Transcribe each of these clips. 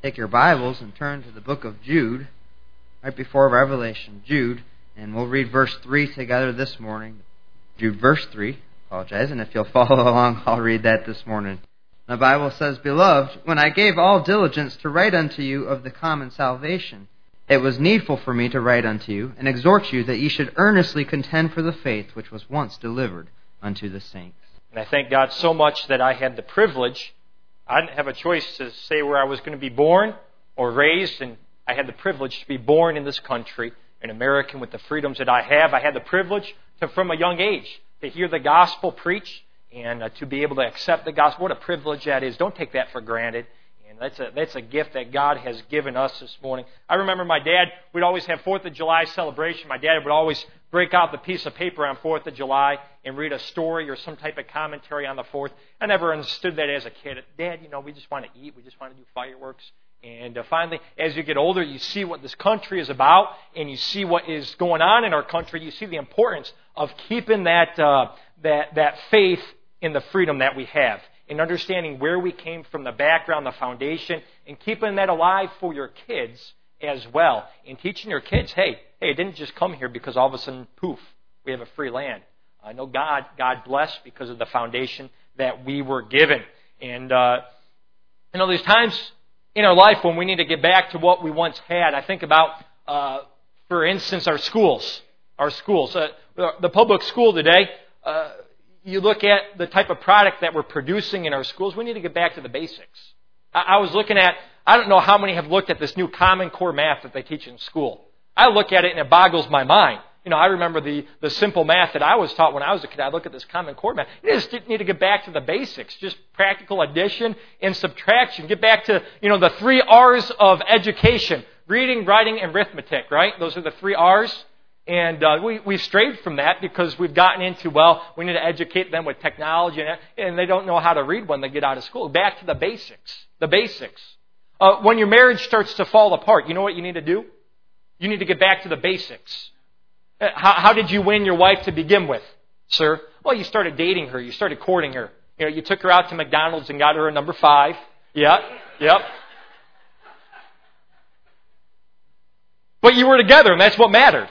Take your Bibles and turn to the book of Jude, right before Revelation. Jude, and we'll read verse 3 together this morning. Jude, verse 3. Apologize, and if you'll follow along, I'll read that this morning. The Bible says, "Beloved, when I gave all diligence to write unto you of the common salvation, it was needful for me to write unto you, and exhort you that ye should earnestly contend for the faith which was once delivered unto the saints." And I thank God so much that I had the privilege. I didn't have a choice to say where I was going to be born or raised, and I had the privilege to be born in this country, an American with the freedoms that I have. I had the privilege to, from a young age, to hear the gospel preached and to be able to accept the gospel. What a privilege that is. Don't take that for granted. And that's a gift that God has given us this morning. I remember my dad, we'd always have 4th of July celebration. My dad would always break out the piece of paper on 4th of July and read a story or some type of commentary on the 4th. I never understood that as a kid. Dad, we just want to eat. We just want to do fireworks. And finally, as you get older, you see what this country is about, and you see what is going on in our country. You see the importance of keeping that faith in the freedom that we have, and understanding where we came from, the background, the foundation, and keeping that alive for your kids as well. And teaching your kids, hey, it didn't just come here because all of a sudden, poof, we have a free land. I know God blessed because of the foundation that we were given. And, there's times in our life when we need to get back to what we once had. I think about, for instance, our schools. The public school today, you look at the type of product that we're producing in our schools, we need to get back to the basics. I was looking at, I don't know how many have looked at this new Common Core math that they teach in school. I look at it and it boggles my mind. I remember the simple math that I was taught when I was a kid. I look at this Common Core math. You just need to get back to the basics, just practical addition and subtraction. Get back to, the 3 R's of education: reading, writing, and arithmetic, right? Those are the 3 R's. And we strayed from that because we've gotten into, we need to educate them with technology, and they don't know how to read when they get out of school. Back to the basics. The basics. When your marriage starts to fall apart, you know what you need to do? You need to get back to the basics. How did you win your wife to begin with, sir? Well, you started dating her. You started courting her. You took her out to McDonald's and got her a number 5. Yep. But you were together, and that's what mattered.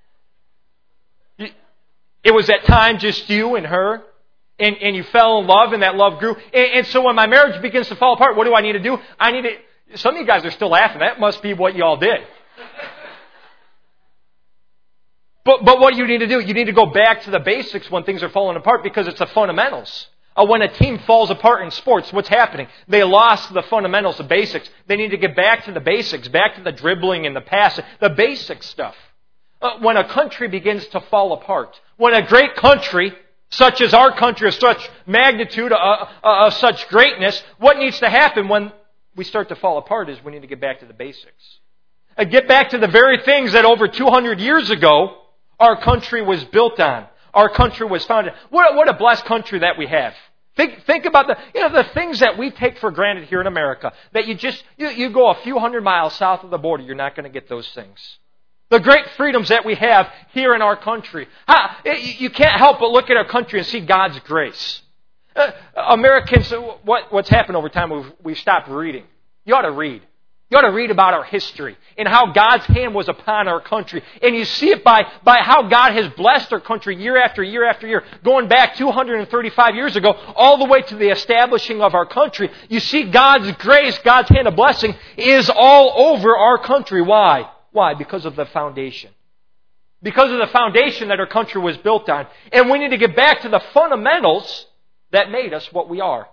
It was at time just you and her, and you fell in love, and that love grew. And so when my marriage begins to fall apart, what do I need to do? Some of you guys are still laughing. That must be what you all did. But what do you need to do? You need to go back to the basics when things are falling apart, because it's the fundamentals. When a team falls apart in sports, what's happening? They lost the fundamentals, the basics. They need to get back to the basics, back to the dribbling and the passing, the basic stuff. When a country begins to fall apart, when a great country, such as our country, of such magnitude, of such greatness, what needs to happen when we start to fall apart is we need to get back to the basics. Get back to the very things that over 200 years ago our country was built on. Our country was founded. What a blessed country that we have. Think about the things that we take for granted here in America. That you go a few hundred miles south of the border, you're not going to get those things. The great freedoms that we have here in our country. You can't help but look at our country and see God's grace. Americans, what's happened over time, we've stopped reading. You ought to read. You ought to read about our history and how God's hand was upon our country. And you see it by how God has blessed our country year after year after year. Going back 235 years ago, all the way to the establishing of our country. You see God's grace, God's hand of blessing is all over our country. Why? Why? Because of the foundation. Because of the foundation that our country was built on. And we need to get back to the fundamentals that made us what we are.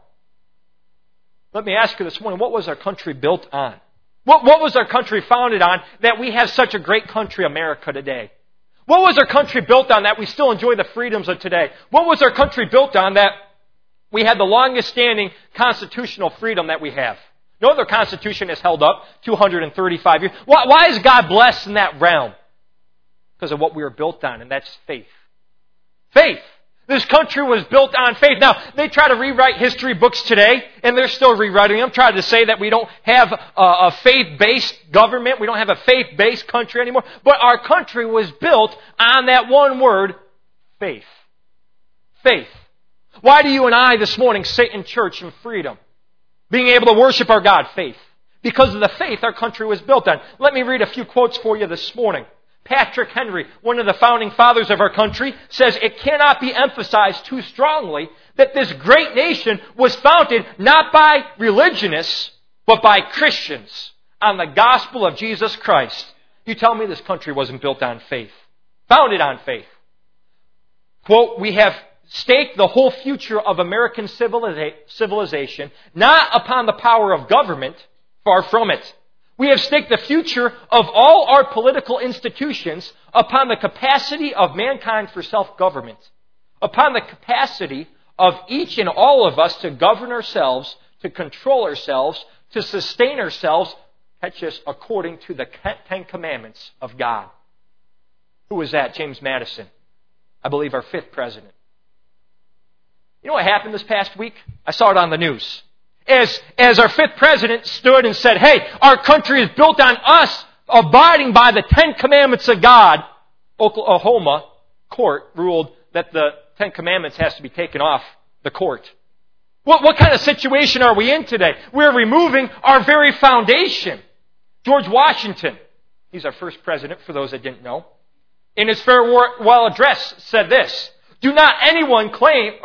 Let me ask you this morning, what was our country built on? What was our country founded on that we have such a great country, America, today? What was our country built on that we still enjoy the freedoms of today? What was our country built on that we had the longest standing constitutional freedom that we have? No other constitution has held up 235 years. Why is God blessed in that realm? Because of what we were built on, and that's faith. Faith. This country was built on faith. Now, they try to rewrite history books today, and they're still rewriting them, trying to say that we don't have a faith-based government, we don't have a faith-based country anymore. But our country was built on that one word, faith. Faith. Why do you and I this morning sit in church in freedom? Being able to worship our God, faith. because of the faith our country was built on. Let me read a few quotes for you this morning. Patrick Henry, one of the founding fathers of our country, says it cannot be emphasized too strongly that this great nation was founded not by religionists, but by Christians on the gospel of Jesus Christ. You tell me this country wasn't built on faith. Founded on faith. Quote, we have staked the whole future of American civilization not upon the power of government, far from it. We have staked the future of all our political institutions upon the capacity of mankind for self-government, upon the capacity of each and all of us to govern ourselves, to control ourselves, to sustain ourselves, catch this, according to the 10 Commandments of God. Who was that? James Madison. I believe our 5th president. You know what happened this past week? I saw it on the news. As our 5th president stood and said, hey, our country is built on us abiding by the 10 Commandments of God, Oklahoma court ruled that the 10 Commandments has to be taken off the court. What kind of situation are we in today? We're removing our very foundation. George Washington, he's our first president for those that didn't know, in his farewell address said this, do not let anyone claim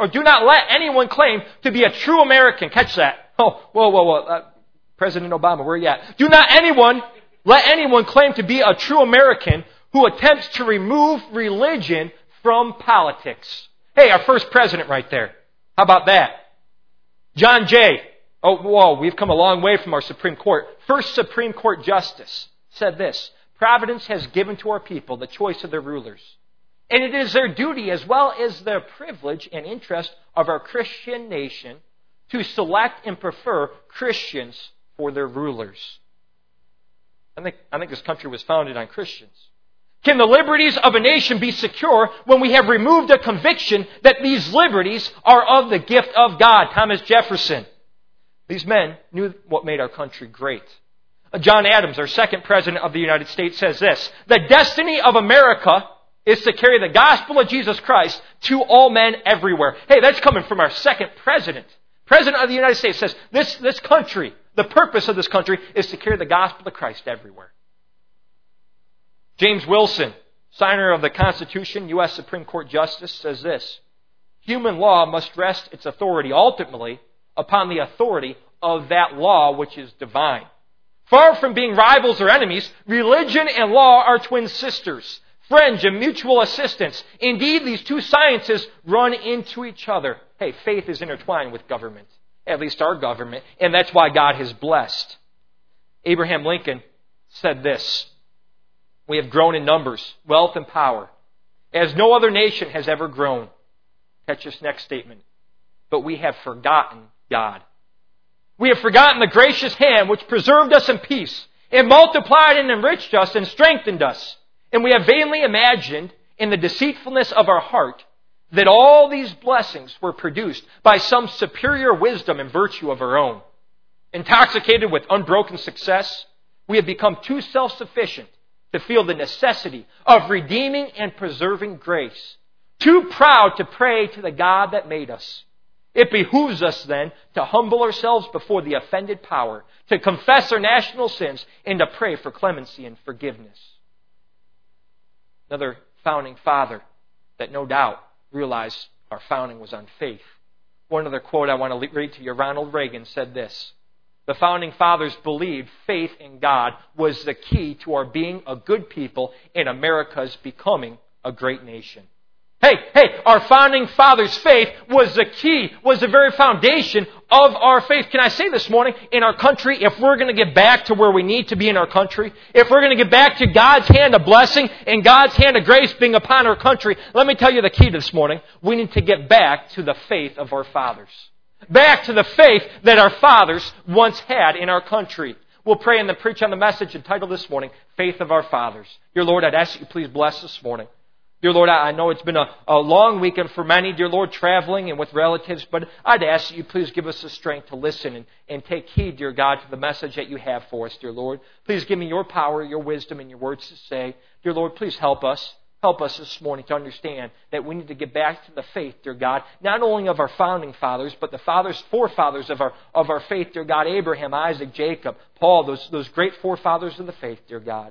to be a true American. Catch that. Oh, whoa. President Obama, where are you at? Do not let anyone claim to be a true American who attempts to remove religion from politics. Hey, our first president right there. How about that? John Jay. Oh, whoa, we've come a long way from our Supreme Court. First Supreme Court Justice said this, Providence has given to our people the choice of their rulers. And it is their duty as well as the privilege and interest of our Christian nation to select and prefer Christians for their rulers. I think this country was founded on Christians. Can the liberties of a nation be secure when we have removed a conviction that these liberties are of the gift of God? Thomas Jefferson. These men knew what made our country great. John Adams, our 2nd president of the United States, says this, the destiny of America is to carry the gospel of Jesus Christ to all men everywhere. Hey, that's coming from our 2nd president. President of the United States says this country, the purpose of this country is to carry the gospel of Christ everywhere. James Wilson, signer of the Constitution, U.S. Supreme Court Justice, says this, human law must rest its authority ultimately upon the authority of that law which is divine. Far from being rivals or enemies, religion and law are twin sisters, friends and mutual assistance. Indeed, these two sciences run into each other. Hey, faith is intertwined with government, at least our government, and that's why God has blessed. Abraham Lincoln said this, we have grown in numbers, wealth, and power, as no other nation has ever grown. Catch this next statement. But we have forgotten God. We have forgotten the gracious hand which preserved us in peace, and multiplied and enriched us and strengthened us. And we have vainly imagined in the deceitfulness of our heart that all these blessings were produced by some superior wisdom and virtue of our own. Intoxicated with unbroken success, we have become too self-sufficient to feel the necessity of redeeming and preserving grace. Too proud to pray to the God that made us. It behooves us then to humble ourselves before the offended power, to confess our national sins, and to pray for clemency and forgiveness. Another founding father that no doubt realized our founding was on faith. One other quote I want to read to you. Ronald Reagan said this, the founding fathers believed faith in God was the key to our being a good people and America's becoming a great nation. Hey, our founding fathers' faith was the key, was the very foundation of our faith. Can I say this morning, in our country, if we're going to get back to where we need to be in our country, if we're going to get back to God's hand of blessing and God's hand of grace being upon our country, let me tell you the key this morning. We need to get back to the faith of our fathers. Back to the faith that our fathers once had in our country. We'll pray and then preach on the message entitled this morning, Faith of Our Fathers. Dear Lord, I'd ask that you please bless this morning. Dear Lord, I know it's been a long weekend for many, dear Lord, traveling and with relatives, but I'd ask that you please give us the strength to listen and take heed, dear God, to the message that you have for us, dear Lord. Please give me your power, your wisdom, and your words to say. Dear Lord, please help us. Help us this morning to understand that we need to get back to the faith, dear God, not only of our founding fathers, but the forefathers of our faith, dear God, Abraham, Isaac, Jacob, Paul, those great forefathers of the faith, dear God.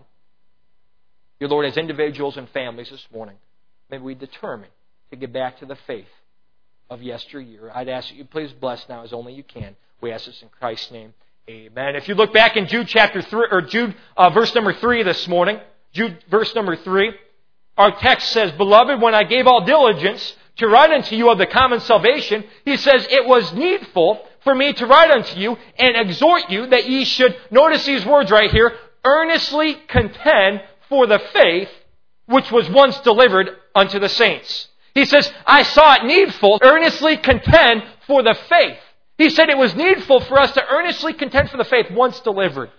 Dear Lord, as individuals and families this morning, may we determine to get back to the faith of yesteryear. I'd ask that you please bless now as only you can. We ask this in Christ's name. Amen. If you look back in Jude chapter 3, or Jude verse number 3 this morning, Jude verse number 3, our text says, Beloved, when I gave all diligence to write unto you of the common salvation, he says, it was needful for me to write unto you and exhort you that ye should, notice these words right here, earnestly contend for the faith which was once delivered unto the saints. He says, I saw it needful, earnestly contend for the faith. He said it was needful for us to earnestly contend for the faith once delivered.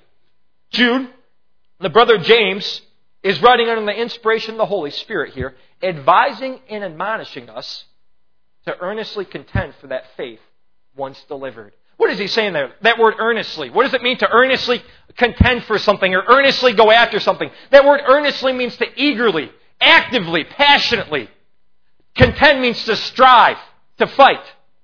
Jude, the brother James, is writing under the inspiration of the Holy Spirit here, advising and admonishing us to earnestly contend for that faith once delivered. What is he saying there? That word earnestly. What does it mean to earnestly contend for something or earnestly go after something? That word earnestly means to eagerly, actively, passionately. Contend means to strive, to fight.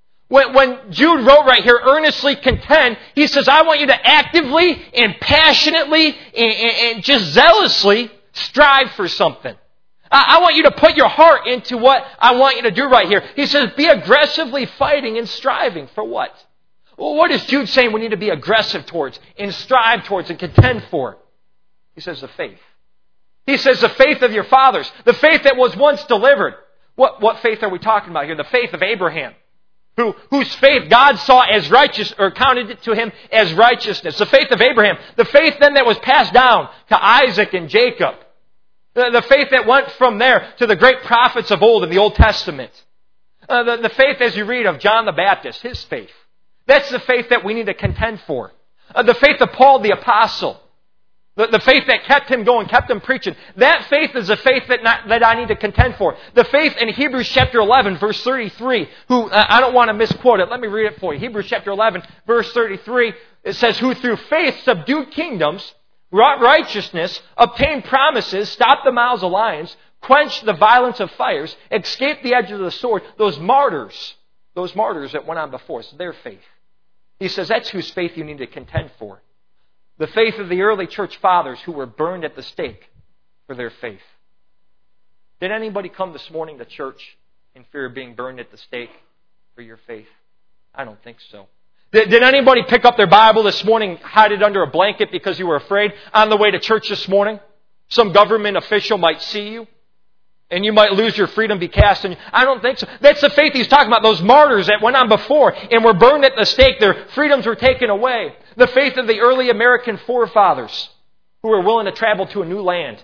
When Jude wrote right here, earnestly contend, he says, I want you to actively and passionately and just zealously strive for something. I want you to put your heart into what I want you to do right here. He says, be aggressively fighting and striving for what? Well, what is Jude saying we need to be aggressive towards and strive towards and contend for? He says the faith. He says the faith of your fathers. The faith that was once delivered. What faith are we talking about here? The faith of Abraham. Whose faith God saw as righteous, or counted it to him as righteousness. The faith of Abraham. The faith then that was passed down to Isaac and Jacob. The faith that went from there to the great prophets of old in the Old Testament. The faith as you read of John the Baptist, his faith. That's the faith that we need to contend for. The faith of Paul the Apostle. The faith that kept him going, kept him preaching. That faith is the faith that I need to contend for. The faith in Hebrews chapter 11, verse 33, I don't want to misquote it. Let me read it for you. Hebrews chapter 11, verse 33, it says, who through faith subdued kingdoms, wrought righteousness, obtained promises, stopped the mouths of lions, quenched the violence of fires, escaped the edge of the sword. Those martyrs that went on before us, their faith. He says that's whose faith you need to contend for. The faith of the early church fathers who were burned at the stake for their faith. Did anybody come this morning to church in fear of being burned at the stake for your faith? I don't think so. Did anybody pick up their Bible this morning, hide it under a blanket because you were afraid on the way to church this morning? Some government official might see you and you might lose your freedom, be cast in. I don't think so. That's the faith he's talking about. Those martyrs that went on before and were burned at the stake. Their freedoms were taken away. The faith of the early American forefathers who were willing to travel to a new land,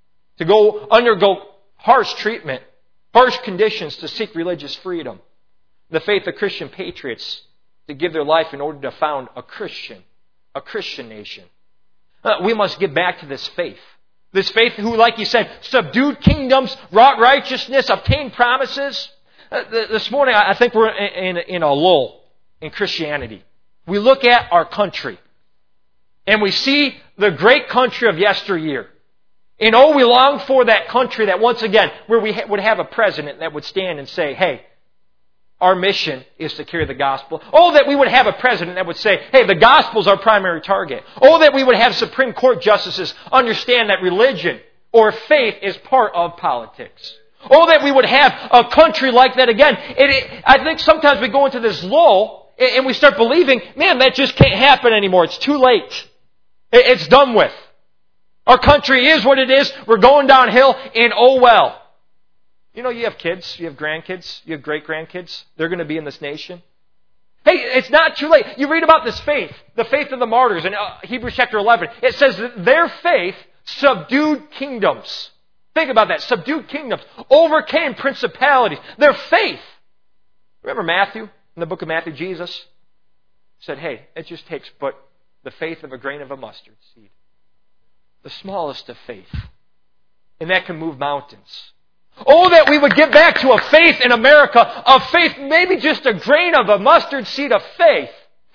to undergo harsh treatment, harsh conditions to seek religious freedom. The faith of Christian patriots to give their life in order to found a Christian nation. We must get back to this faith. This faith who, like he said, subdued kingdoms, wrought righteousness, obtained promises. This morning, I think we're in a lull in Christianity. We look at our country, and we see the great country of yesteryear. And we long for that country that once again, where we would have a president that would stand and say, hey, our mission is to carry the gospel. That we would have a president that would say, hey, the gospel is our primary target. That we would have Supreme Court justices understand that religion or faith is part of politics. That we would have a country like that again. I think sometimes we go into this lull and we start believing, man, that just can't happen anymore. It's too late. It's done with. Our country is what it is. We're going downhill, and oh well. You know, you have kids, you have grandkids, you have great-grandkids. They're going to be in this nation. Hey, it's not too late. You read about this faith, the faith of the martyrs in Hebrews chapter 11. It says that their faith subdued kingdoms. Think about that. Subdued kingdoms. Overcame principalities. Their faith. Remember Matthew? In the book of Matthew, Jesus said, hey, it just takes but the faith of a grain of a mustard seed. The smallest of faith. And that can move mountains. That we would get back to a faith in America, a faith, maybe just a grain of a mustard seed of faith,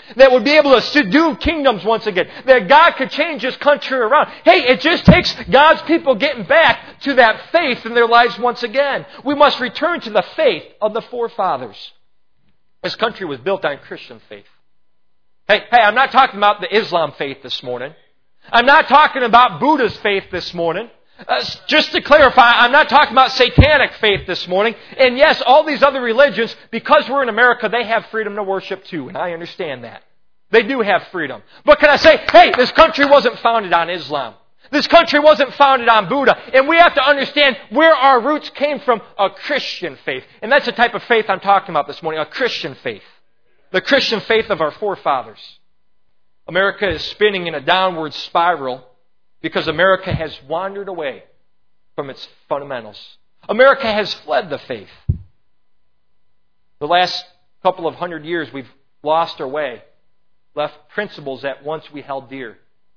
that would be able to subdue kingdoms once again, that God could change His country around. Hey, it just takes God's people getting back to that faith in their lives once again. We must return to the faith of the forefathers. This country was built on Christian faith. Hey, I'm not talking about the Islam faith this morning. I'm not talking about Buddha's faith this morning. Just to clarify, I'm not talking about satanic faith this morning. And yes, all these other religions, because we're in America, they have freedom to worship too, and I understand that. They do have freedom. But can I say, hey, this country wasn't founded on Islam. This country wasn't founded on Buddha. And we have to understand where our roots came from, a Christian faith. And that's the type of faith I'm talking about this morning, a Christian faith. The Christian faith of our forefathers. America is spinning in a downward spiral because America has wandered away from its fundamentals. America has fled the faith. The last couple of 100 years, we've lost our way, left principles that once we held dear.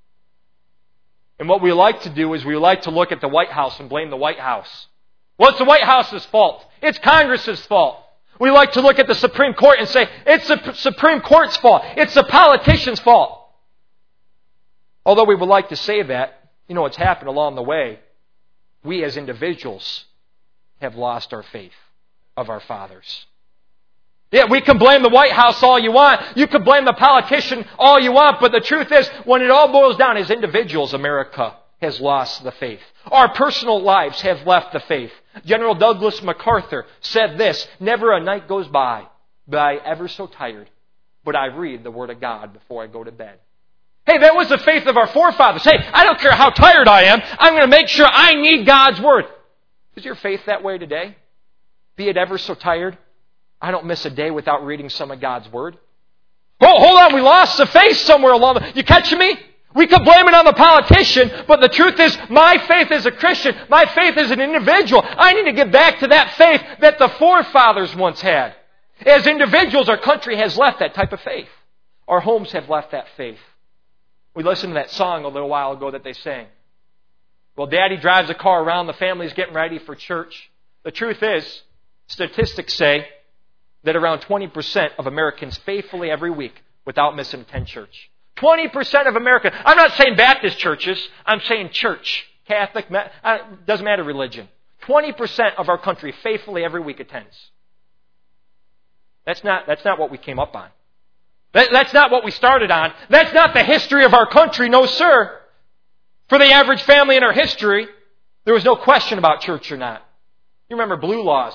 And what we like to do is we like to look at the White House and blame the White House. Well, it's the White House's fault. It's Congress's fault. We like to look at the Supreme Court and say, it's the Supreme Court's fault. It's the politician's fault. Although we would like to say that, you know what's happened along the way. We as individuals have lost our faith of our fathers. Yeah, we can blame the White House all you want. You can blame the politician all you want. But the truth is, when it all boils down, as individuals, America has lost the faith. Our personal lives have left the faith. General Douglas MacArthur said this, "Never a night goes by, but I ever so tired, but I read the Word of God before I go to bed." Hey, that was the faith of our forefathers. Hey, I don't care how tired I am. I'm going to make sure I need God's Word. Is your faith that way today? Be it ever so tired, I don't miss a day without reading some of God's Word. Oh, hold on, we lost the faith somewhere along the... You catching me? We could blame it on the politician, but the truth is, my faith as a Christian, my faith as an individual, I need to get back to that faith that the forefathers once had. As individuals, our country has left that type of faith. Our homes have left that faith. We listened to that song a little while ago that they sang. Well, Daddy drives a car around, the family's getting ready for church. The truth is, statistics say that around 20% of Americans faithfully every week, without missing, attend church. 20% of Americans. I'm not saying Baptist churches. I'm saying church. Catholic, doesn't matter religion. 20% of our country faithfully every week attends. That's not what we came up on. That's not what we started on. That's not the history of our country. No, sir. For the average family in our history, there was no question about church or not. You remember blue laws.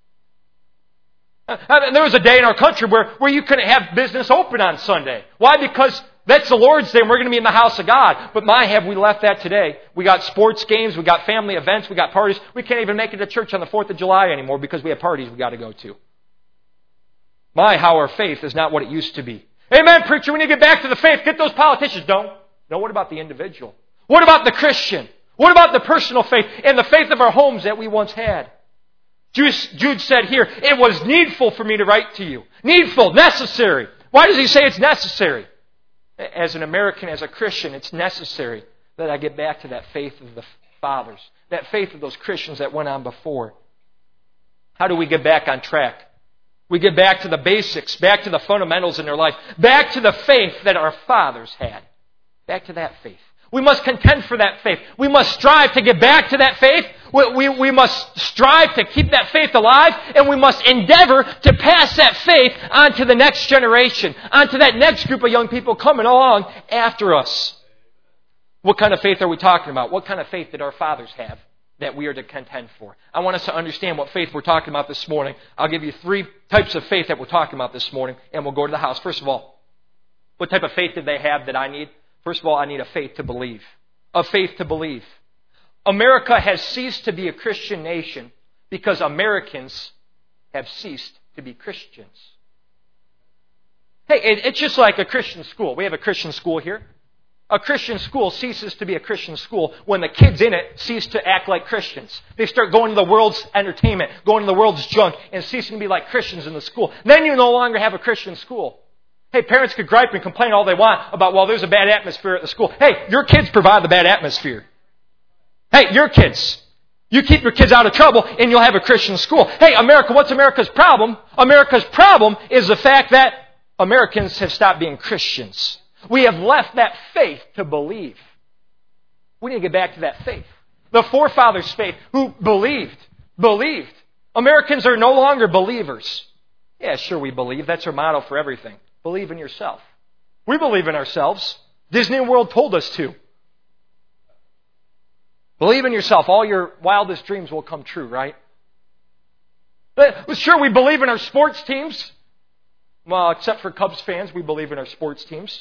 There was a day in our country where you couldn't have business open on Sunday. Why? Because that's the Lord's Day and we're going to be in the house of God. But my, have we left that today. We got sports games, we got family events, we got parties. We can't even make it to church on the 4th of July anymore because we have parties we got to go to. My, how our faith is not what it used to be. Amen, preacher, we need to get back to the faith. Get those politicians. No, what about the individual? What about the Christian? What about the personal faith and the faith of our homes that we once had? Jude said here, it was needful for me to write to you. Needful, necessary. Why does he say it's necessary? As an American, as a Christian, it's necessary that I get back to that faith of the fathers, that faith of those Christians that went on before. How do we get back on track? We get back to the basics, back to the fundamentals in their life, back to the faith that our fathers had. Back to that faith. We must contend for that faith. We must strive to get back to that faith. We must strive to keep that faith alive, and we must endeavor to pass that faith on to the next generation, on to that next group of young people coming along after us. What kind of faith are we talking about? What kind of faith did our fathers have that we are to contend for? I want us to understand what faith we're talking about this morning. I'll give you 3 types of faith that we're talking about this morning, and we'll go to the house. First of all, what type of faith did they have that I need? First of all, I need a faith to believe. A faith to believe. America has ceased to be a Christian nation because Americans have ceased to be Christians. Hey, it's just like a Christian school. We have a Christian school here. A Christian school ceases to be a Christian school when the kids in it cease to act like Christians. They start going to the world's entertainment, going to the world's junk, and ceasing to be like Christians in the school. Then you no longer have a Christian school. Hey, parents could gripe and complain all they want about, well, there's a bad atmosphere at the school. Hey, your kids provide the bad atmosphere. Hey, your kids. You keep your kids out of trouble and you'll have a Christian school. Hey, America, what's America's problem? America's problem is the fact that Americans have stopped being Christians. We have left that faith to believe. We need to get back to that faith. The forefathers' faith, who believed. Americans are no longer believers. Yeah, sure we believe. That's our motto for everything. Believe in yourself. We believe in ourselves. Disney World told us to. Believe in yourself. All your wildest dreams will come true, right? But sure, we believe in our sports teams. Well, except for Cubs fans, we believe in our sports teams.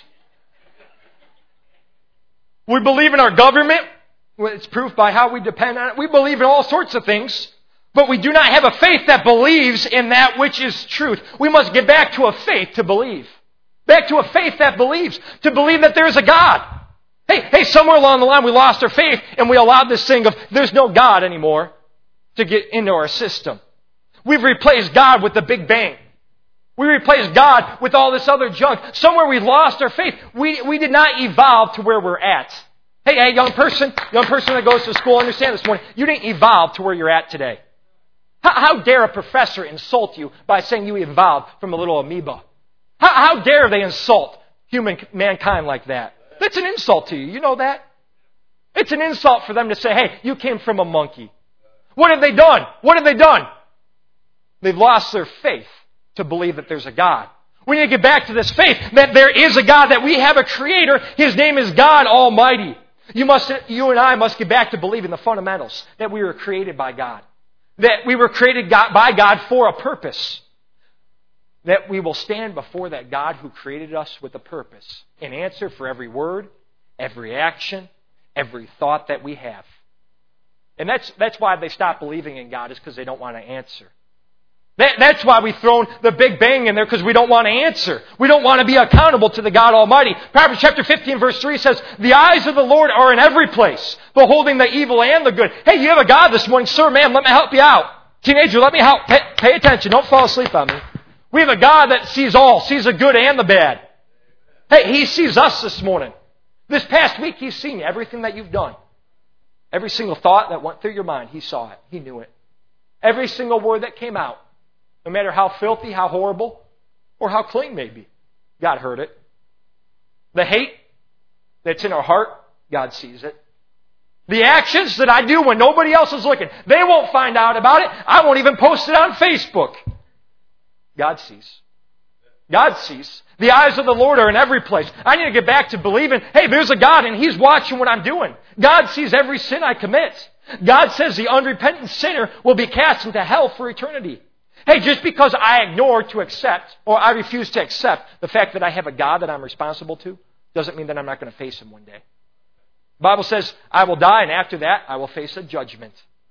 We believe in our government. It's proof by how we depend on it. We believe in all sorts of things. But we do not have a faith that believes in that which is truth. We must get back to a faith to believe. Back to a faith that believes. To believe that there is a God. Hey, somewhere along the line we lost our faith and we allowed this thing of there's no God anymore to get into our system. We've replaced God with the Big Bang. We replaced God with all this other junk. Somewhere we lost our faith. We did not evolve to where we're at. Hey, young person that goes to school, understand this morning, you didn't evolve to where you're at today. How dare a professor insult you by saying you evolved from a little amoeba? How dare they insult mankind like that? That's an insult to you. You know that? It's an insult for them to say, hey, you came from a monkey. What have they done? They've lost their faith to believe that there's a God. We need to get back to this faith that there is a God, that we have a Creator. His name is God Almighty. You and I must get back to believing the fundamentals, that we were created by God. That we were created by God for a purpose. That we will stand before that God who created us with a purpose and answer for every word, every action, every thought that we have. And that's why they stop believing in God, is because they don't want to answer. That's why we've thrown the Big Bang in there, because we don't want to answer. We don't want to be accountable to the God Almighty. Proverbs chapter 15 verse 3 says, the eyes of the Lord are in every place, beholding the evil and the good. Hey, you have a God this morning. Sir, ma'am, let me help you out. Teenager, let me help. Pay attention. Don't fall asleep on me. We have a God that sees all, sees the good and the bad. Hey, He sees us this morning. This past week, He's seen everything that you've done. Every single thought that went through your mind, He saw it. He knew it. Every single word that came out, no matter how filthy, how horrible, or how clean maybe, God heard it. The hate that's in our heart, God sees it. The actions that I do when nobody else is looking, they won't find out about it. I won't even post it on Facebook. God sees. God sees. The eyes of the Lord are in every place. I need to get back to believing, hey, there's a God and He's watching what I'm doing. God sees every sin I commit. God says the unrepentant sinner will be cast into hell for eternity. Hey, just because I ignore to accept, or I refuse to accept the fact that I have a God that I'm responsible to, doesn't mean that I'm not going to face Him one day. The Bible says, I will die, and after that, I will face a judgment.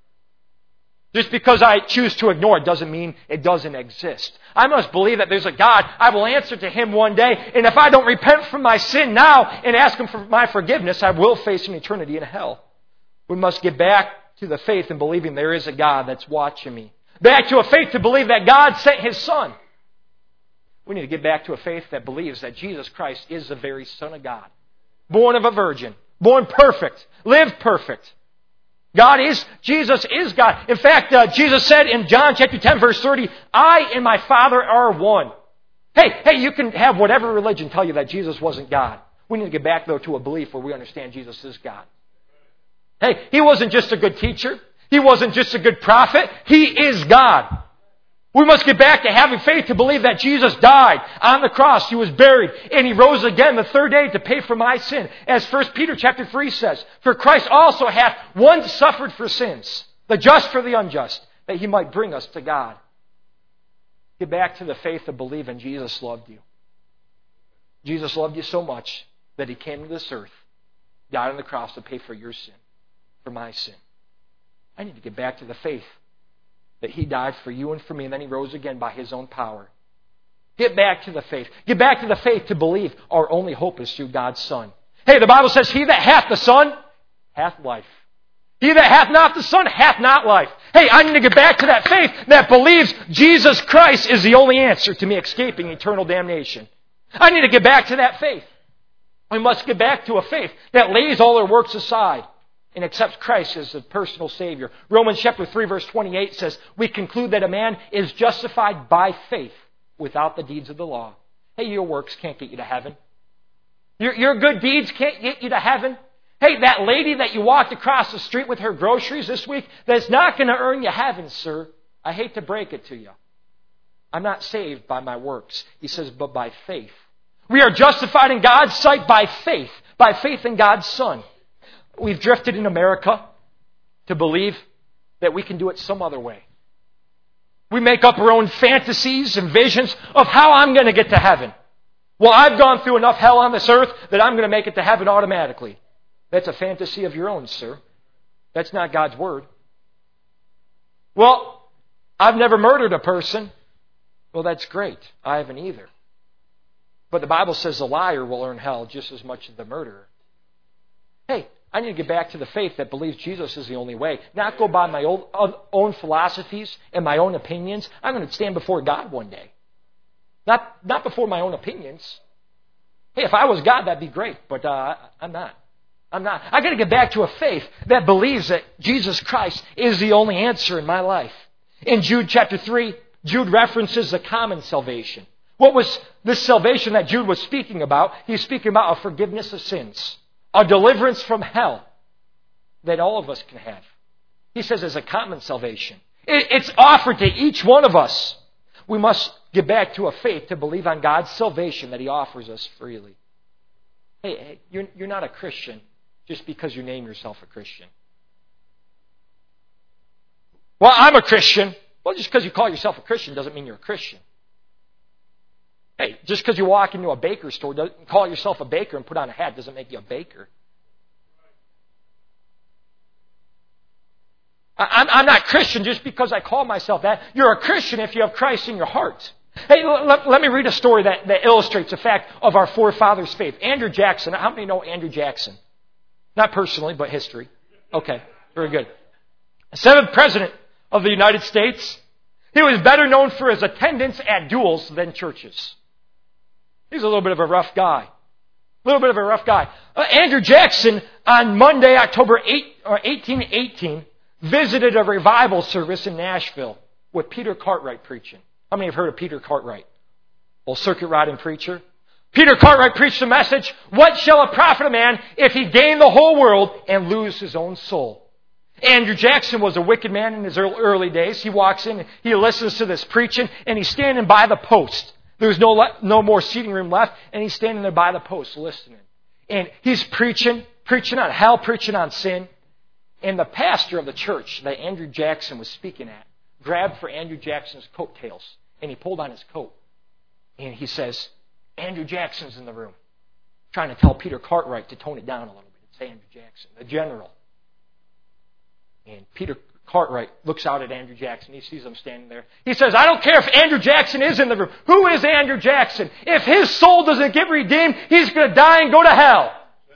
Just because I choose to ignore it doesn't mean it doesn't exist. I must believe that there's a God. I will answer to Him one day, and if I don't repent from my sin now and ask Him for my forgiveness, I will face an eternity in hell. We must get back to the faith in believing there is a God that's watching me. Back to a faith to believe that God sent His Son. We need to get back to a faith that believes that Jesus Christ is the very Son of God. Born of a virgin. Born perfect. Lived perfect. Jesus is God. In fact, Jesus said in John chapter 10 verse 30, I and my Father are one. Hey, you can have whatever religion tell you that Jesus wasn't God. We need to get back though to a belief where we understand Jesus is God. Hey, He wasn't just a good teacher. He wasn't just a good prophet. He is God. We must get back to having faith to believe that Jesus died on the cross. He was buried. And He rose again the third day to pay for my sin. As 1 Peter chapter 3 says, for Christ also hath once suffered for sins, the just for the unjust, that He might bring us to God. Get back to the faith of believing Jesus loved you. Jesus loved you so much that He came to this earth, died on the cross to pay for your sin, for my sin. I need to get back to the faith that He died for you and for me, and then He rose again by His own power. Get back to the faith. Get back to the faith to believe our only hope is through God's Son. Hey, the Bible says, he that hath the Son hath life. He that hath not the Son hath not life. Hey, I need to get back to that faith that believes Jesus Christ is the only answer to me escaping eternal damnation. I need to get back to that faith. We must get back to a faith that lays all our works aside and accepts Christ as the personal Savior. Romans chapter 3 verse 28 says, we conclude that a man is justified by faith without the deeds of the law. Hey, your works can't get you to heaven. Your good deeds can't get you to heaven. Hey, that lady that you walked across the street with her groceries this week, that's not going to earn you heaven, sir. I hate to break it to you. I'm not saved by my works. He says, but by faith. We are justified in God's sight by faith in God's Son. We've drifted in America to believe that we can do it some other way. We make up our own fantasies and visions of how I'm going to get to heaven. Well, I've gone through enough hell on this earth that I'm going to make it to heaven automatically. That's a fantasy of your own, sir. That's not God's Word. Well, I've never murdered a person. Well, that's great. I haven't either. But the Bible says the liar will earn hell just as much as the murderer. Hey, I need to get back to the faith that believes Jesus is the only way. Not go by my own philosophies and my own opinions. I'm going to stand before God one day. Not before my own opinions. Hey, if I was God, that'd be great. But I'm not. I got to get back to a faith that believes that Jesus Christ is the only answer in my life. In Jude chapter 3, Jude references the common salvation. What was this salvation that Jude was speaking about? He's speaking about a forgiveness of sins, a deliverance from hell that all of us can have. He says it's a common salvation. It's offered to each one of us. We must get back to a faith to believe on God's salvation that He offers us freely. Hey, you're not a Christian just because you name yourself a Christian. Well, I'm a Christian. Well, just because you call yourself a Christian doesn't mean you're a Christian. Hey, just because you walk into a baker store, call yourself a baker and put on a hat doesn't make you a baker. I'm not Christian just because I call myself that. You're a Christian if you have Christ in your heart. Hey, let me read a story that illustrates the fact of our forefathers' faith. Andrew Jackson. How many know Andrew Jackson? Not personally, but history. Okay, very good. 7th President of the United States. He was better known for his attendance at duels than churches. He's a little bit of a rough guy. Andrew Jackson, on Monday, October 1818, visited a revival service in Nashville with Peter Cartwright preaching. How many have heard of Peter Cartwright? Old circuit riding preacher. Peter Cartwright preached the message, "What shall it profit a man if he gain the whole world and lose his own soul?" Andrew Jackson was a wicked man in his early days. He walks in, he listens to this preaching, and he's standing by the post. There's no more seating room left, and he's standing there by the post listening. And he's preaching on hell, preaching on sin. And the pastor of the church that Andrew Jackson was speaking at grabbed for Andrew Jackson's coattails, and he pulled on his coat. And he says, Andrew Jackson's in the room, trying to tell Peter Cartwright to tone it down a little bit. It's Andrew Jackson, the general. And Peter Cartwright looks out at Andrew Jackson. He sees him standing there. He says, I don't care if Andrew Jackson is in the room. Who is Andrew Jackson? If his soul doesn't get redeemed, he's going to die and go to hell.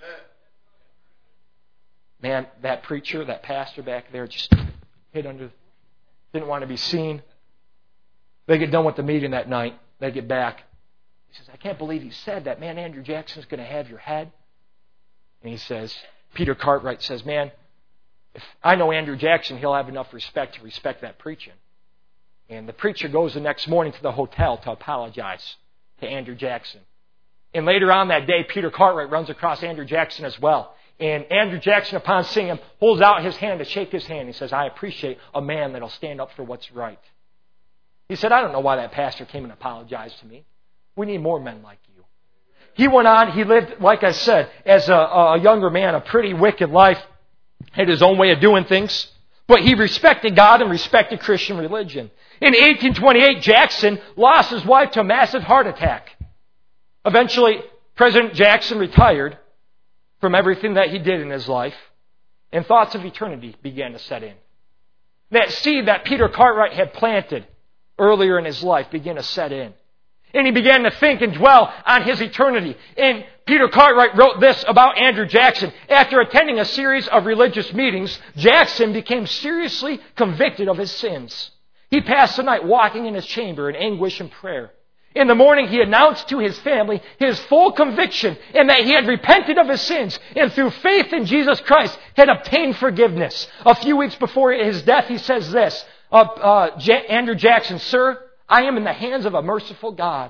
Man, that preacher, that pastor back there just hid under, didn't want to be seen. They get done with the meeting that night. They get back. He says, I can't believe you said that. Man, Andrew Jackson's going to have your head. And he says, Peter Cartwright says, man, if I know Andrew Jackson, he'll have enough respect to respect that preaching. And the preacher goes the next morning to the hotel to apologize to Andrew Jackson. And later on that day, Peter Cartwright runs across Andrew Jackson as well. And Andrew Jackson, upon seeing him, holds out his hand to shake his hand. He says, I appreciate a man that'll stand up for what's right. He said, I don't know why that pastor came and apologized to me. We need more men like you. He went on, he lived, like I said, as a younger man, a pretty wicked life. Had his own way of doing things. But he respected God and respected Christian religion. In 1828, Jackson lost his wife to a massive heart attack. Eventually, President Jackson retired from everything that he did in his life, and thoughts of eternity began to set in. That seed that Peter Cartwright had planted earlier in his life began to set in. And he began to think and dwell on his eternity. And Peter Cartwright wrote this about Andrew Jackson. After attending a series of religious meetings, Jackson became seriously convicted of his sins. He passed the night walking in his chamber in anguish and prayer. In the morning, he announced to his family his full conviction and that he had repented of his sins and through faith in Jesus Christ had obtained forgiveness. A few weeks before his death, he says this, Andrew Jackson, Sir, I am in the hands of a merciful God.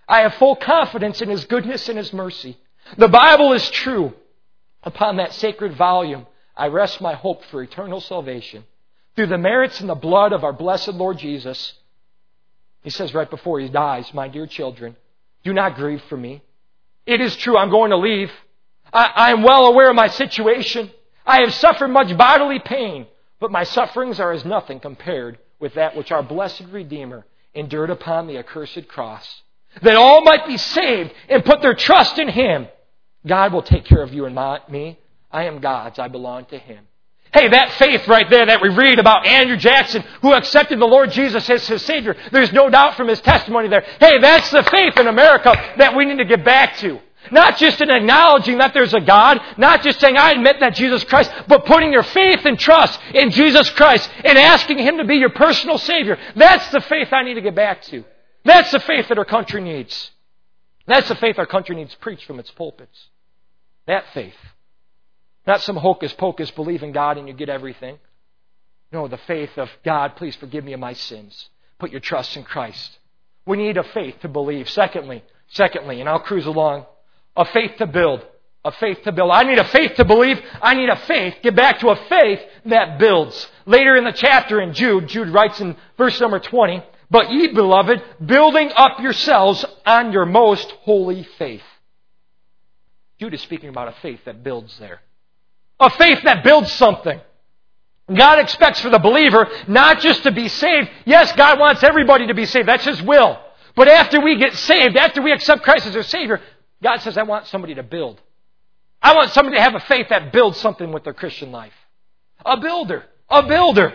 I have full confidence in His goodness and His mercy. The Bible is true. Upon that sacred volume, I rest my hope for eternal salvation. Through the merits and the blood of our blessed Lord Jesus, He says right before He dies, my dear children, do not grieve for me. It is true, I'm going to leave. I am well aware of my situation. I have suffered much bodily pain, but my sufferings are as nothing compared with that which our blessed Redeemer endured upon the accursed cross. That all might be saved and put their trust in Him. God will take care of you and me. I am God's. I belong to Him. Hey, that faith right there that we read about Andrew Jackson, who accepted the Lord Jesus as his Savior, there's no doubt from his testimony there. Hey, that's the faith in America that we need to get back to. Not just in acknowledging that there's a God, not just saying, I admit that Jesus Christ, but putting your faith and trust in Jesus Christ and asking Him to be your personal Savior. That's the faith I need to get back to. That's the faith that our country needs. That's the faith our country needs preached from its pulpits. That faith. Not some hocus-pocus, believe in God and you get everything. No, the faith of God, please forgive me of my sins. Put your trust in Christ. We need a faith to believe. Secondly, and I'll cruise along, a faith to build. A faith to build. I need a faith to believe. I need a faith. Get back to a faith that builds. Later in the chapter in Jude writes in verse number 20, but ye, beloved, building up yourselves on your most holy faith. Jude is speaking about a faith that builds there. A faith that builds something. God expects for the believer not just to be saved. Yes, God wants everybody to be saved. That's His will. But after we get saved, after we accept Christ as our Savior, God says, I want somebody to build. I want somebody to have a faith that builds something with their Christian life. A builder. A builder.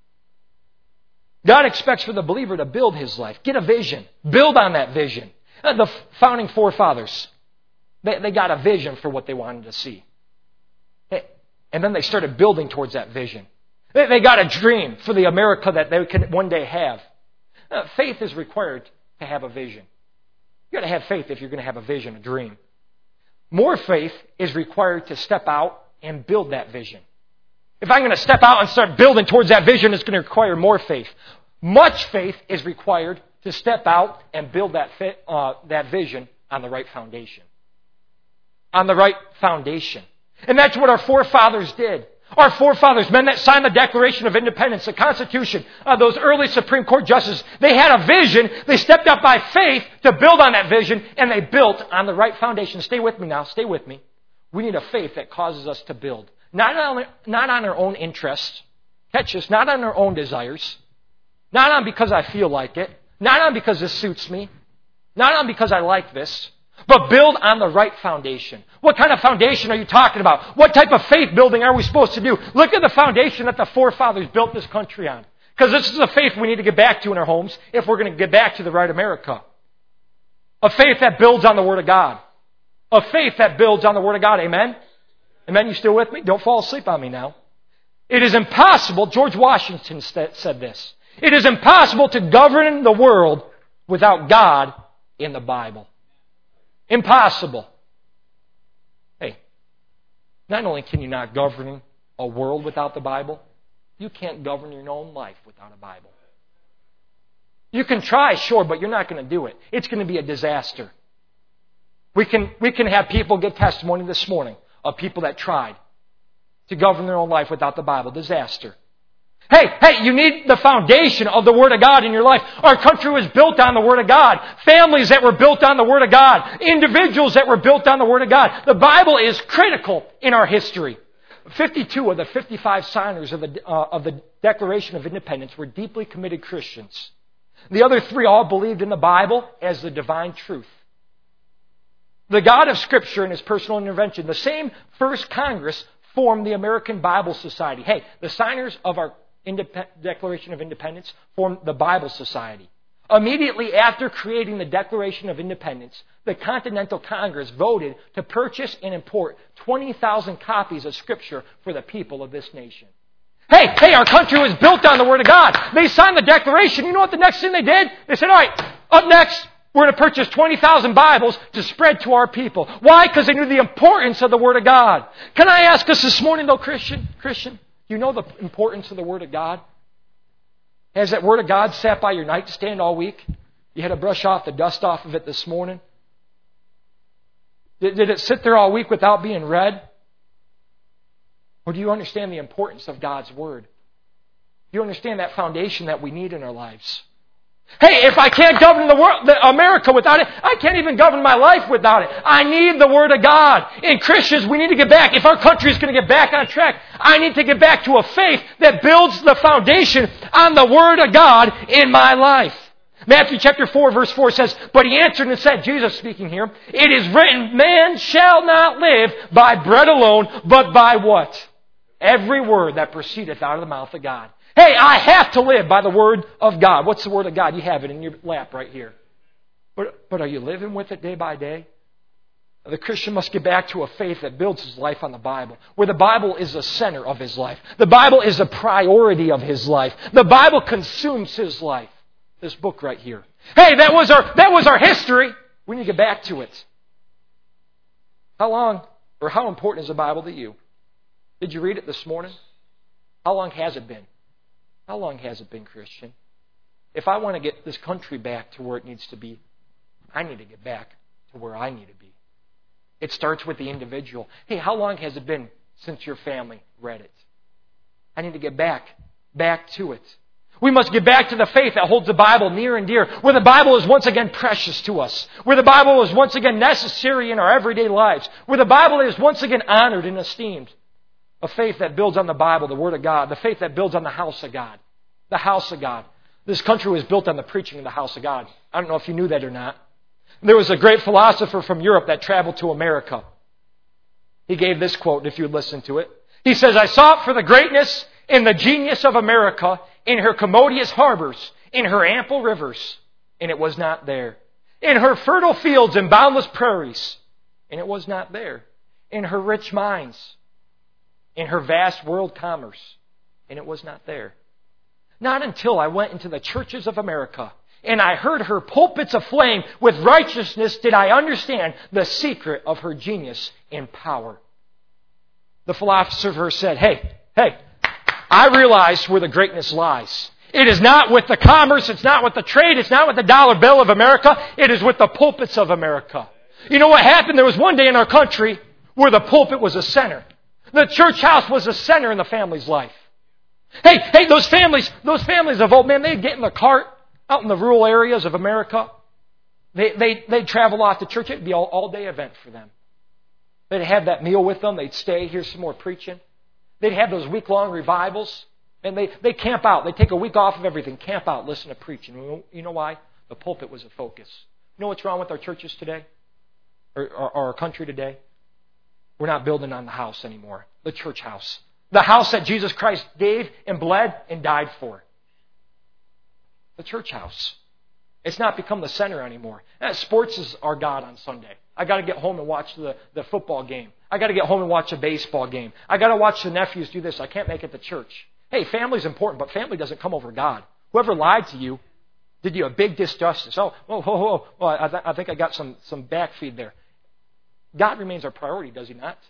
God expects for the believer to build his life. Get a vision. Build on that vision. The founding forefathers, they got a vision for what they wanted to see. And then they started building towards that vision. They got a dream for the America that they could one day have. Faith is required to have a vision. You've got to have faith if you're going to have a vision, a dream. More faith is required to step out and build that vision. If I'm going to step out and start building towards that vision, it's going to require more faith. Much faith is required to step out and build that vision on the right foundation. On the right foundation. And that's what our forefathers did. Our forefathers, men that signed the Declaration of Independence, the Constitution, those early Supreme Court justices, they had a vision. They stepped up by faith to build on that vision, and they built on the right foundation. Stay with me now. Stay with me. We need a faith that causes us to build. Not on our own interests. Catch this. Not on our own desires. Not on because I feel like it. Not on because this suits me. Not on because I like this. But build on the right foundation. What kind of foundation are you talking about? What type of faith building are we supposed to do? Look at the foundation that the forefathers built this country on. Because this is a faith we need to get back to in our homes if we're going to get back to the right America. A faith that builds on the Word of God. A faith that builds on the Word of God. Amen? Amen? You still with me? Don't fall asleep on me now. It is impossible, George Washington said this, it is impossible to govern the world without God in the Bible. Impossible. Hey, not only can you not govern a world without the Bible, you can't govern your own life without a Bible. You can try, sure, but you're not going to do it. It's going to be a disaster. We can have people get testimony this morning of people that tried to govern their own life without the Bible. Disaster. Hey, you need the foundation of the Word of God in your life. Our country was built on the Word of God. Families that were built on the Word of God. Individuals that were built on the Word of God. The Bible is critical in our history. 52 of the 55 signers of the Declaration of Independence were deeply committed Christians. The other 3 all believed in the Bible as the divine truth. The God of Scripture and His personal intervention. The same First Congress formed the American Bible Society. Hey, the signers of our Declaration of Independence formed the Bible Society. Immediately after creating the Declaration of Independence, the Continental Congress voted to purchase and import 20,000 copies of Scripture for the people of this nation. Hey, our country was built on the Word of God. They signed the Declaration. You know what the next thing they did? They said, all right, up next, we're going to purchase 20,000 Bibles to spread to our people. Why? Because they knew the importance of the Word of God. Can I ask us this morning, though, Christian, you know the importance of the Word of God? Has that Word of God sat by your nightstand all week? You had to brush off the dust off of it this morning? Did it sit there all week without being read? Or do you understand the importance of God's Word? Do you understand that foundation that we need in our lives? Hey, if I can't govern America without it, I can't even govern my life without it. I need the Word of God. And Christians, we need to get back. If our country is going to get back on track, I need to get back to a faith that builds the foundation on the Word of God in my life. Matthew chapter 4, verse 4 says, "But he answered and said," Jesus speaking here, "It is written, man shall not live by bread alone, but by" what? "Every word that proceedeth out of the mouth of God." Hey, I have to live by the Word of God. What's the Word of God? You have it in your lap right here. But are you living with it day by day? The Christian must get back to a faith that builds his life on the Bible, where the Bible is the center of his life. The Bible is a priority of his life. The Bible consumes his life. This book right here. Hey, that was our history. We need to get back to it. How long or how important is the Bible to you? Did you read it this morning? How long has it been? How long has it been, Christian? If I want to get this country back to where it needs to be, I need to get back to where I need to be. It starts with the individual. Hey, how long has it been since your family read it? I need to get back to it. We must get back to the faith that holds the Bible near and dear, where the Bible is once again precious to us, where the Bible is once again necessary in our everyday lives, where the Bible is once again honored and esteemed. A faith that builds on the Bible, the Word of God. The faith that builds on the house of God. The house of God. This country was built on the preaching of the house of God. I don't know if you knew that or not. There was a great philosopher from Europe that traveled to America. He gave this quote, if you would listen to it. He says, "I sought for the greatness and the genius of America in her commodious harbors, in her ample rivers, and it was not there. In her fertile fields and boundless prairies, and it was not there. In her rich mines, in her vast world commerce, and it was not there. Not until I went into the churches of America and I heard her pulpits aflame with righteousness did I understand the secret of her genius and power." The philosopher said, hey, I realize where the greatness lies. It is not with the commerce, it's not with the trade, it's not with the dollar bill of America, it is with the pulpits of America. You know what happened? There was one day in our country where the pulpit was a center. The church house was a center in the family's life. Hey, those families of old, man, they'd get in the cart out in the rural areas of America. They'd travel off to church. It'd be an all-day event for them. They'd have that meal with them. They'd stay, hear some more preaching. They'd have those week-long revivals. And they camp out. They take a week off of everything, camp out, listen to preaching. You know why? The pulpit was a focus. You know what's wrong with our churches today? Or our country today? We're not building on the house anymore. The church house. The house that Jesus Christ gave and bled and died for. The church house. It's not become the center anymore. Sports is our God on Sunday. I got to get home and watch the football game. I got to get home and watch a baseball game. I got to watch the nephews do this. I can't make it to church. Hey, family's important, but family doesn't come over God. Whoever lied to you did you a big disjustice. I think I got some backfeed there. God remains our priority, does He not?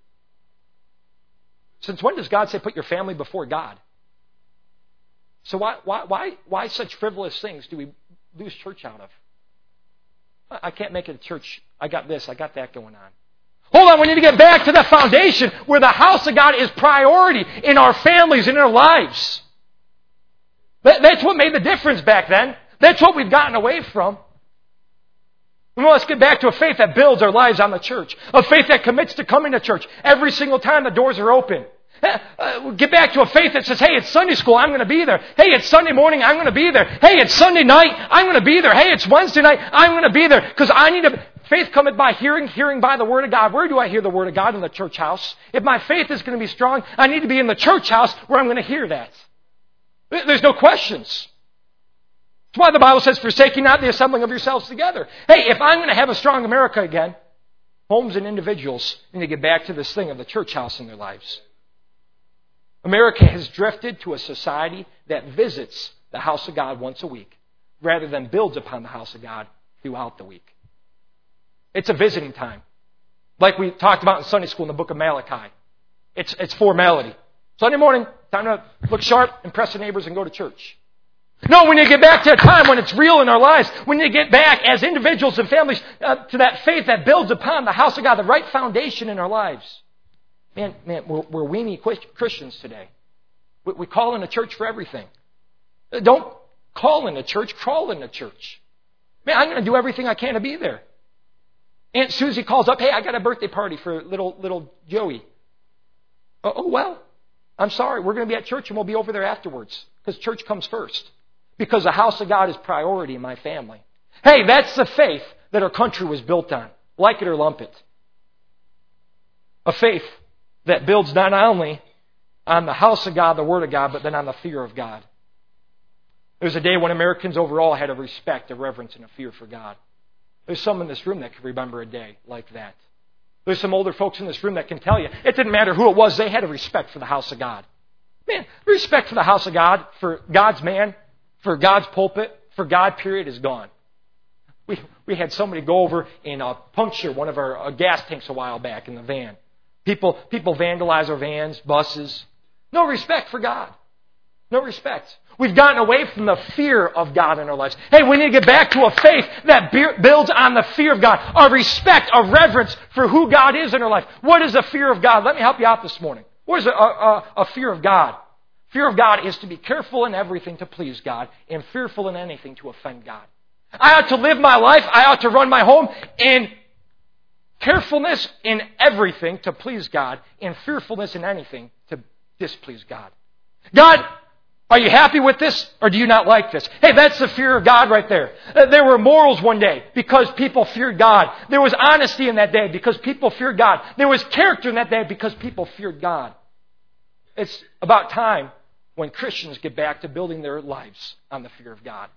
Since when does God say put your family before God? So why such frivolous things do we lose church out of? I can't make it a church. I got this, I got that going on. Hold on, we need to get back to the foundation where the house of God is priority in our families, in our lives. That's what made the difference back then. That's what we've gotten away from. Well, let's get back to a faith that builds our lives on the church. A faith that commits to coming to church every single time the doors are open. Get back to a faith that says, hey, it's Sunday school, I'm going to be there. Hey, it's Sunday morning, I'm going to be there. Hey, it's Sunday night, I'm going to be there. Hey, it's Wednesday night, I'm going to be there. Because I need to... Faith cometh by hearing, hearing by the Word of God. Where do I hear the Word of God? In the church house. If my faith is going to be strong, I need to be in the church house where I'm going to hear that. There's no questions. That's why the Bible says, forsaking not the assembling of yourselves together. Hey, if I'm going to have a strong America again, homes and individuals need to get back to this thing of the church house in their lives. America has drifted to a society that visits the house of God once a week rather than builds upon the house of God throughout the week. It's a visiting time. Like we talked about in Sunday school in the book of Malachi. It's formality. Sunday morning, time to look sharp, impress the neighbors, and go to church. No, we need to get back to a time when it's real in our lives. We need to get back as individuals and families to that faith that builds upon the house of God, the right foundation in our lives. Man, we're weenie Christians today. We call in a church for everything. Don't call in a church, crawl in a church. Man, I'm going to do everything I can to be there. Aunt Susie calls up, hey, I got a birthday party for little Joey. Oh, well, I'm sorry. We're going to be at church and we'll be over there afterwards because church comes first. Because the house of God is priority in my family. Hey, that's the faith that our country was built on. Like it or lump it. A faith that builds not only on the house of God, the Word of God, but then on the fear of God. There was a day when Americans overall had a respect, a reverence, and a fear for God. There's some in this room that can remember a day like that. There's some older folks in this room that can tell you it didn't matter who it was, they had a respect for the house of God. Man, respect for the house of God, for God's man, for God's pulpit, for God, period, is gone. We had somebody go over and puncture one of our gas tanks a while back in the van. People vandalize our vans, buses. No respect for God. No respect. We've gotten away from the fear of God in our lives. Hey, we need to get back to a faith that builds on the fear of God. A respect, a reverence for who God is in our life. What is a fear of God? Let me help you out this morning. What is a fear of God? Fear of God is to be careful in everything to please God and fearful in anything to offend God. I ought to live my life. I ought to run my home in carefulness in everything to please God and fearfulness in anything to displease God. God, are you happy with this or do you not like this? Hey, that's the fear of God right there. There were morals one day because people feared God. There was honesty in that day because people feared God. There was character in that day because people feared God. It's about time when Christians get back to building their lives on the fear of God.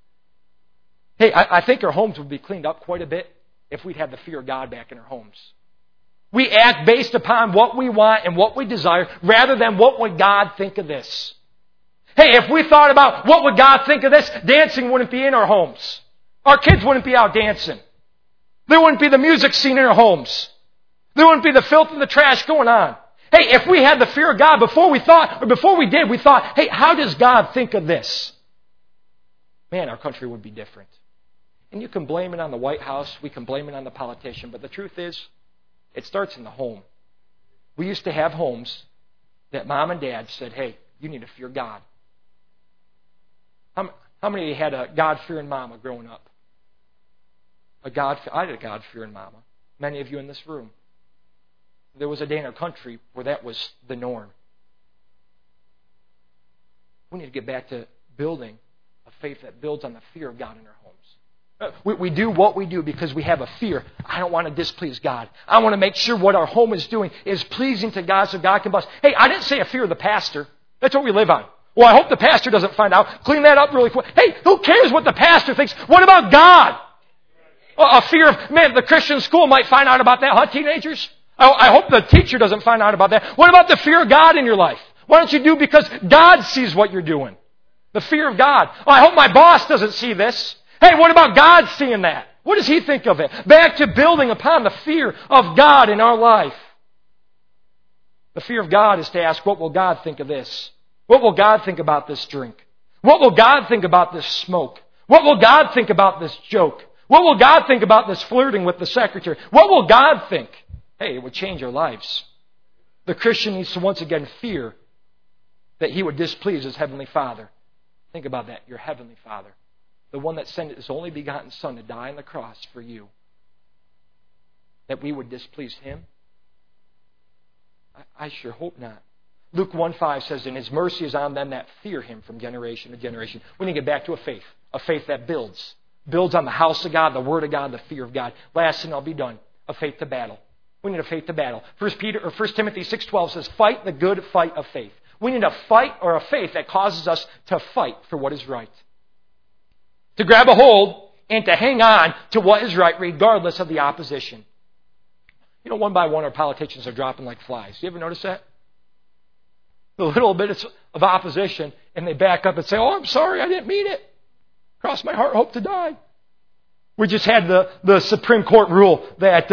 Hey, I think our homes would be cleaned up quite a bit if we'd had the fear of God back in our homes. We act based upon what we want and what we desire rather than what would God think of this. Hey, if we thought about what would God think of this, dancing wouldn't be in our homes. Our kids wouldn't be out dancing. There wouldn't be the music scene in our homes. There wouldn't be the filth and the trash going on. Hey, if we had the fear of God before we thought, hey, how does God think of this? Man, our country would be different. And you can blame it on the White House, we can blame it on the politician, but the truth is, it starts in the home. We used to have homes that mom and dad said, hey, you need to fear God. How many of you had a God-fearing mama growing up? I had a God-fearing mama. Many of you in this room. There was a day in our country where that was the norm. We need to get back to building a faith that builds on the fear of God in our homes. We do what we do because we have a fear. I don't want to displease God. I want to make sure what our home is doing is pleasing to God so God can bless. Hey, I didn't say a fear of the pastor. That's what we live on. Well, I hope the pastor doesn't find out. Clean that up really quick. Hey, who cares what the pastor thinks? What about God? A fear of, man, the Christian school might find out about that, huh, teenagers? I hope the teacher doesn't find out about that. What about the fear of God in your life? Why don't you do because God sees what you're doing? The fear of God. Oh, I hope my boss doesn't see this. Hey, what about God seeing that? What does He think of it? Back to building upon the fear of God in our life. The fear of God is to ask, what will God think of this? What will God think about this drink? What will God think about this smoke? What will God think about this joke? What will God think about this flirting with the secretary? What will God think? Hey, it would change our lives. The Christian needs to once again fear that he would displease his Heavenly Father. Think about that, your Heavenly Father. The one that sent His only begotten Son to die on the cross for you. That we would displease Him? I sure hope not. Luke 1:5 says, and His mercy is on them that fear Him from generation to generation. We need to get back to a faith that builds. Builds on the house of God, the Word of God, the fear of God. Last, and I'll be done, a faith to battle. We need a faith to battle. 1 Timothy 6:12 says, fight the good fight of faith. We need a fight or a faith that causes us to fight for what is right. To grab a hold and to hang on to what is right regardless of the opposition. You know, one by one our politicians are dropping like flies. You ever notice that? A little bit of opposition and they back up and say, oh, I'm sorry, I didn't mean it. Cross my heart, hope to die. We just had the Supreme Court rule that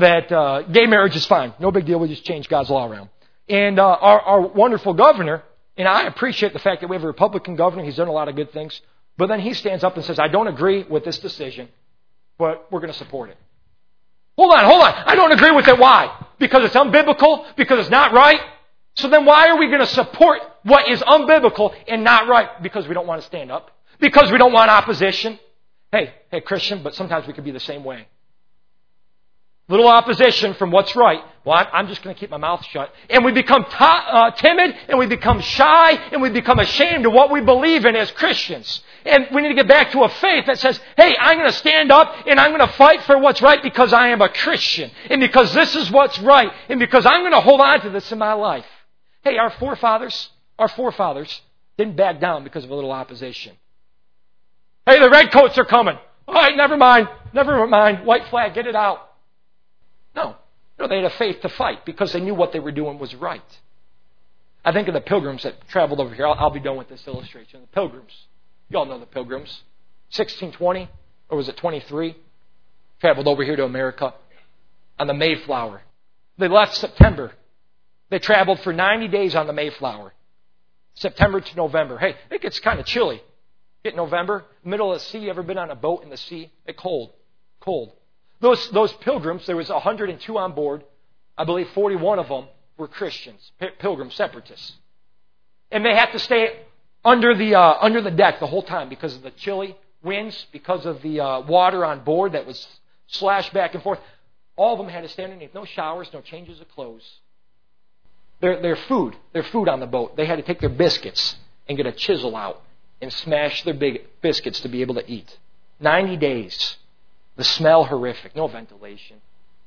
gay marriage is fine. No big deal, we just changed God's law around. And our wonderful governor And I appreciate the fact that we have a Republican governor. He's done a lot of good things. But then he stands up and says, I don't agree with this decision, but we're going to support it. Hold on. I don't agree with it. Why? Because it's unbiblical? Because it's not right? So then why are we going to support what is unbiblical and not right? Because we don't want to stand up? Because we don't want opposition? Hey, Christian, but sometimes we can be the same way. Little opposition from what's right. Well, I'm just going to keep my mouth shut. And we become timid, and we become shy, and we become ashamed of what we believe in as Christians. And we need to get back to a faith that says, hey, I'm going to stand up, and I'm going to fight for what's right because I am a Christian. And because this is what's right. And because I'm going to hold on to this in my life. Hey, our forefathers didn't back down because of a little opposition. Hey, the redcoats are coming. All right, never mind. White flag, get it out. No, they had a faith to fight because they knew what they were doing was right. I think of the Pilgrims that traveled over here. I'll be done with this illustration. The Pilgrims. You all know the Pilgrims. 1620, or was it 23? Traveled over here to America on the Mayflower. They left September. They traveled for 90 days on the Mayflower. September to November. Hey, it gets kind of chilly. Get November, middle of the sea. Ever been on a boat in the sea? It's cold. Those pilgrims, there was 102 on board. I believe 41 of them were Christians, pilgrim separatists. And they had to stay under the deck the whole time because of the chilly winds, because of the water on board that was slashed back and forth. All of them had to stay underneath. No showers, no changes of clothes. Their food on the boat, they had to take their biscuits and get a chisel out and smash their big biscuits to be able to eat. 90 days. The smell horrific. No ventilation.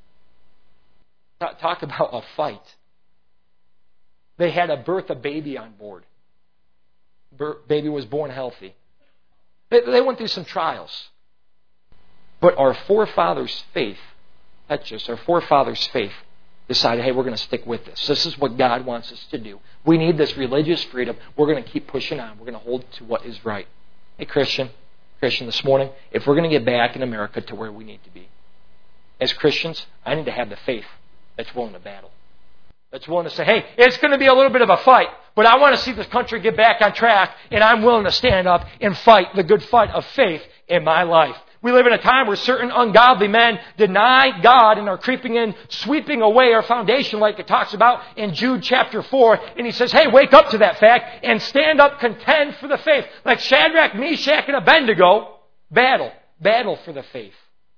Talk about a fight. They had to birth a baby on board. Baby was born healthy. They went through some trials. But our forefathers' faith, decided, hey, we're going to stick with this. This is what God wants us to do. We need this religious freedom. We're going to keep pushing on. We're going to hold to what is right. Hey, Christian, this morning, if we're going to get back in America to where we need to be, as Christians, I need to have the faith that's willing to battle. That's willing to say, hey, it's going to be a little bit of a fight, but I want to see this country get back on track, and I'm willing to stand up and fight the good fight of faith in my life. We live in a time where certain ungodly men deny God and are creeping in, sweeping away our foundation like it talks about in Jude chapter 4. And he says, hey, wake up to that fact and stand up, contend for the faith. Like Shadrach, Meshach, and Abednego, battle for the faith.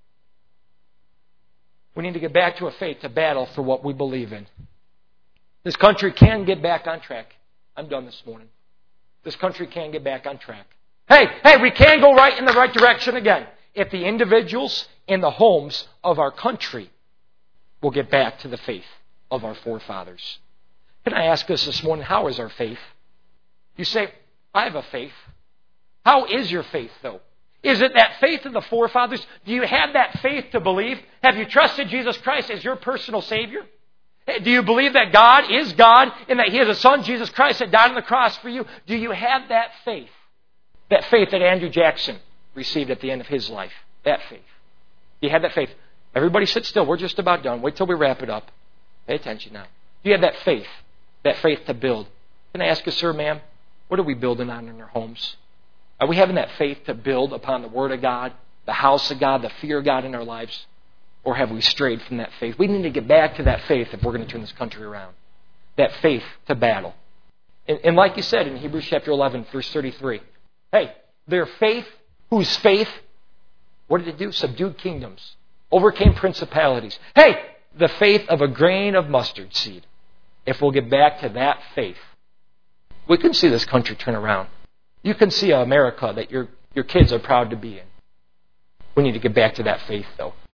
We need to get back to a faith to battle for what we believe in. This country can get back on track. I'm done this morning. This country can get back on track. Hey, we can go right in the right direction again. If the individuals in the homes of our country will get back to the faith of our forefathers. Can I ask us this morning, how is our faith? You say, I have a faith. How is your faith, though? Is it that faith of the forefathers? Do you have that faith to believe? Have you trusted Jesus Christ as your personal Savior? Do you believe that God is God and that He has a Son, Jesus Christ, that died on the cross for you? Do you have that faith? That faith that Andrew Jackson received at the end of his life. That faith. Do you have that faith? Everybody sit still. We're just about done. Wait till we wrap it up. Pay attention now. Do you have that faith? That faith to build? Can I ask you, sir, ma'am, what are we building on in our homes? Are we having that faith to build upon the Word of God, the house of God, the fear of God in our lives? Or have we strayed from that faith? We need to get back to that faith if we're going to turn this country around. That faith to battle. And like you said in Hebrews chapter 11, verse 33, hey, their faith, whose faith, what did it do? Subdued kingdoms. Overcame principalities. Hey, the faith of a grain of mustard seed. If we'll get back to that faith, we can see this country turn around. You can see America that your kids are proud to be in. We need to get back to that faith, though.